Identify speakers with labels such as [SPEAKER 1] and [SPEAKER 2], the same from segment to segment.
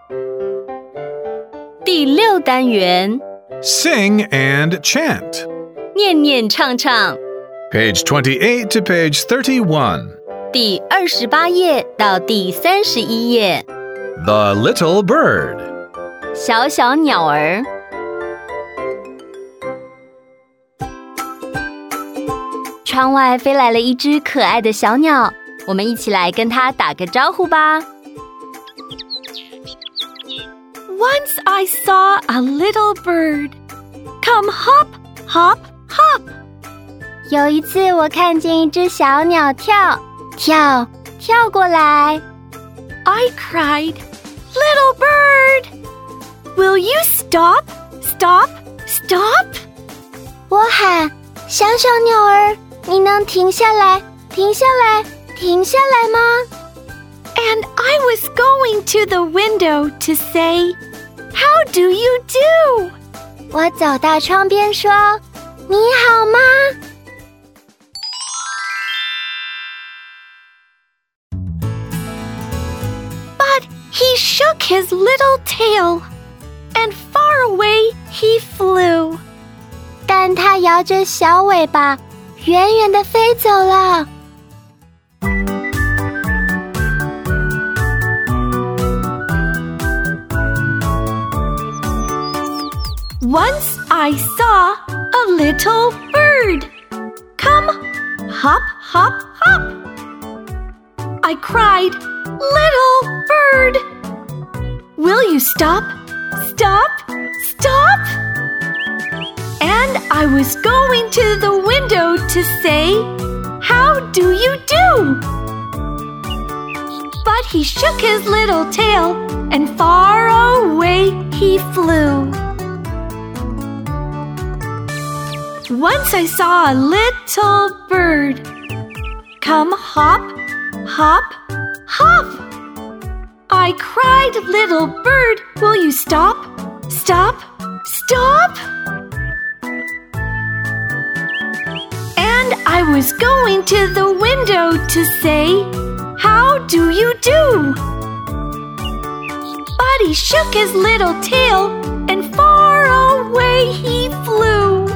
[SPEAKER 1] 第6单元
[SPEAKER 2] Sing and chant.
[SPEAKER 1] 念念唱唱
[SPEAKER 2] Page 28 to page 31.
[SPEAKER 1] 第28页到第31页
[SPEAKER 2] The little bird.
[SPEAKER 1] 小小鸟儿窗外飞来了一只可爱的小鸟，我们一起来跟它打个招呼吧。Once I saw a little bird. Come hop, hop, hop. 有一次我看见一只小鸟跳过来。I cried, Little bird, will you stop, stop, stop? 我喊，小小鸟儿，你能停下来，停下来，停下来吗？ And I was going to the window to say, How do you do? 我走到窗边说，你好吗？He shook his little tail, and far away he flew. 但他摇着小尾巴，远远地飞走了。Once I saw a little bird. Come, hop, hop, hop. I cried, Little bird, will you stop, stop, stop? And I was going to the window to say, How do you do? But he shook his little tail, and far away he flew. Once I saw a little bird. Come hop, hop, hop. I cried, Little bird, will you stop, stop, stop? And I was going to the window to say, How do you do? But he shook his little tail, and far away he flew.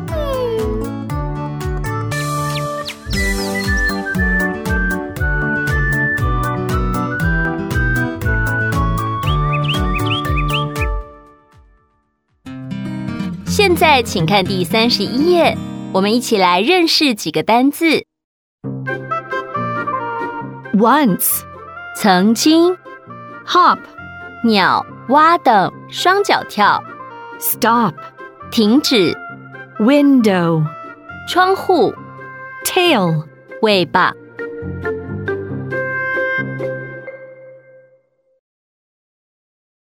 [SPEAKER 1] "现在请看第31页，我们一起来认识几个单字。Once 曾经 Hop 鸟蛙等双脚跳 Stop 停止 Window 窗户 Tail 尾巴